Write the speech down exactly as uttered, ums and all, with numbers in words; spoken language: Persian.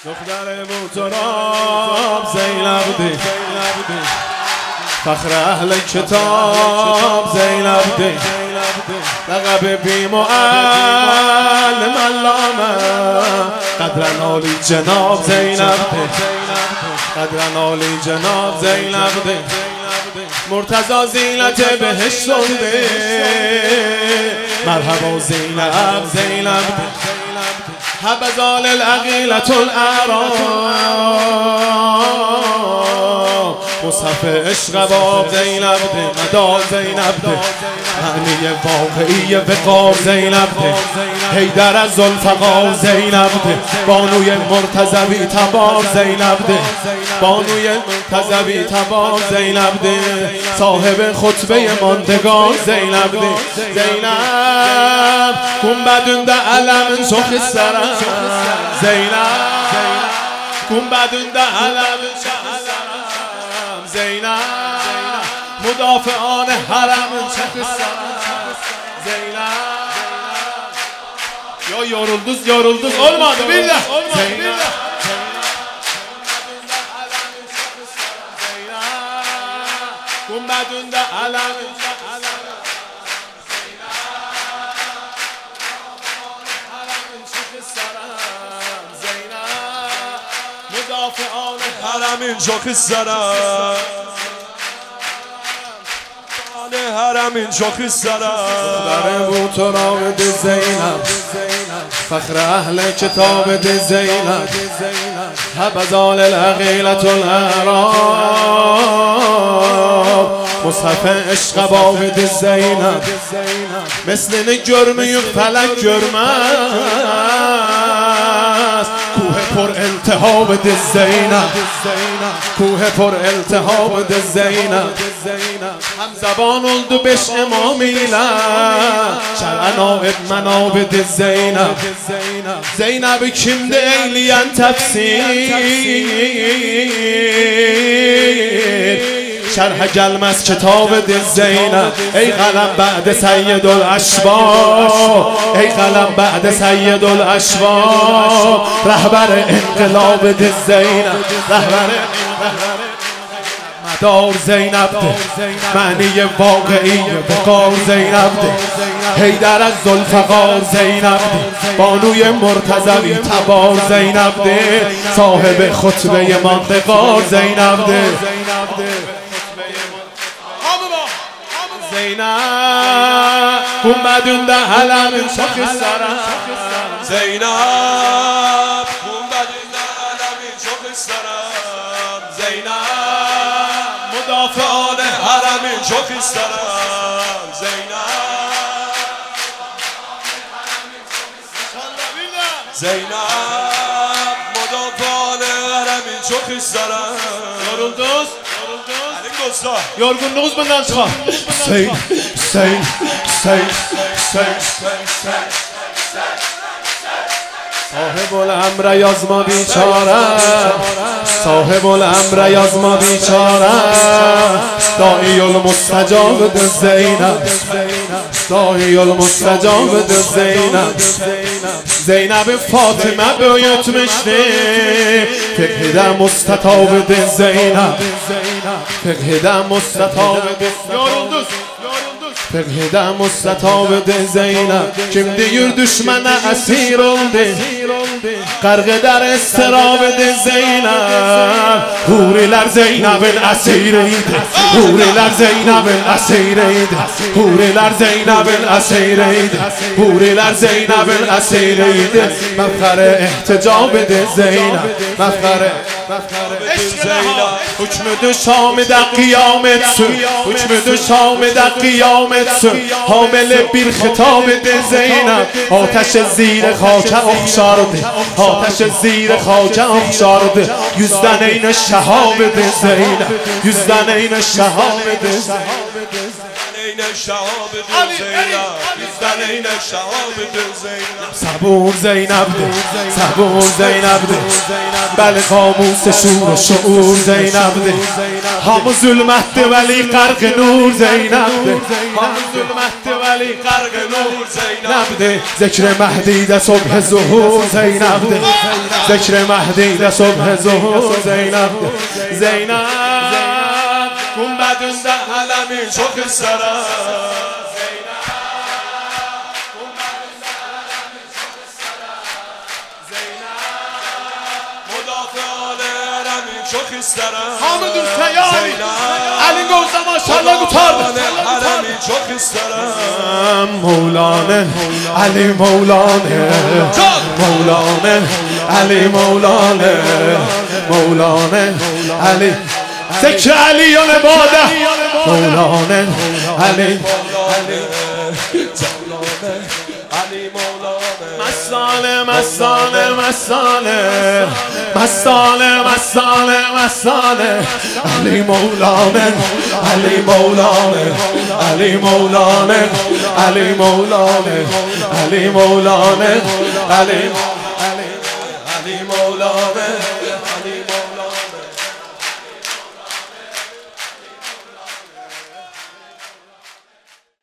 دختر بوتراب زینب دی فخر اهل کتاب زینب دی لقب بی معلم علامه قدرن عالی جناب زینب دی قدرن عالی جناب زینب دی مرتضی زینت بهش سنده مرحبا زینب زینب دی حبذال العقیلة الاعراب مصحف عشق باب زینب ده مدار زینب ده معنی واقعی وقار زینب ده حیدر از ذوالفقار زینب ده بانوی مرتضوی تبار زینب ده بانوی مرتضوی تبار زینب ده صاحب خطبه ماندگار زینب ده زینب گنبدون ده علم شخ سرم زینب گنبدون ده علم شخ زینب مدافعان حرم شخ سرم زینب ya yorulduz yorulduz olmadı bir de Zeynep gumbedünde alem müdafian haremin çok isterim haremin çok isterim در بوتراب دی زینب فخر اهل کتاب دی زینب حبذال العقیلة الاعراب مصحف عشق باب دی زینب مثل جرمیق فلک جرمست کوه پر التهاب دی زینب کوه پر التهاب دی زینب هم زبان oldu beş imamiyle şer'a naib menab di Zeynep Zeynep'i kimdi eyleyen tefsir şerhe gelmez kitab di Zeynep ey kalem ba'de seyyidul eşbab ey kalem ba'de seyyidul eşbab rehber inqilab di Zeynep rehber مدار زینب ده معنی واقعی وقار زینب ده حیدر از ذوالفقار زینب ده بانوی مرتضوی تبار زینب ده صاحب خطبه ماندگار زینب ده زینب گنبدون ده علم شخ سرم زینب گنبدون ده علم شخ سرم زینب مدافعان حرم çok isterim Zeynep Zeynep mudafaan حرم çok isterim Yoruldunuz? Yoruldunuz? Dostlar yorgunluğunuz bundan çıkar Hüseyin Hüseyin Hüseyin Hüseyin Hüseyin صاحب الامر یازما بیچاره صاحب الامر یازما بیچاره داعی المستجاب ده زینب داعی المستجاب ده زینب زینب فاطمه büyütmüştü فقه مستطاب ده زینب فقه مستطاب ده yorulduz فقه مستطاب ده زینب kim diyor düşmana esir oldu غرق در استراب ده زینب huriler Zeynep'in esiriydi huriler Zeynep'in esiriydi huriler Zeynep'in esiriydi huriler Zeynep'in esiriydi mefkare ihticab de Zeynep mefkare hükmüdü Şam'da kıyamet sür hükmüdü Şam'da kıyamet sür hamile bir hitap de Zeynep ateş zیر خاک اخشارdı ateş zیر خاک اخشارdı yüzden eyne şehab de Zeynep yüzden eyne şehab de صبور زینب ده صبور زینب ده بله قاموس شور و شعور زینب ده همه ظلمت ده ولی غرق نور زینب ده همه ظلمت ده ولی غرق نور زینب ده ذکر مهدی ده صبح ظهور زینب ده ذکر مهدی ده صبح ظهور زینب ده زینب گنبدون ده علمی شوخ سرا حامد السیاری علی گوزه ماشالله گوتارد مولانه علی مولانه مولانه علی مولانه مولانه علی ذکر علیان باده مولانه علی مسانه مسانه مسانه مسانه مسانه مسانه علی مولانه علی مولانه علی مولانه علی مولانه علی مولانه علی علی مولانه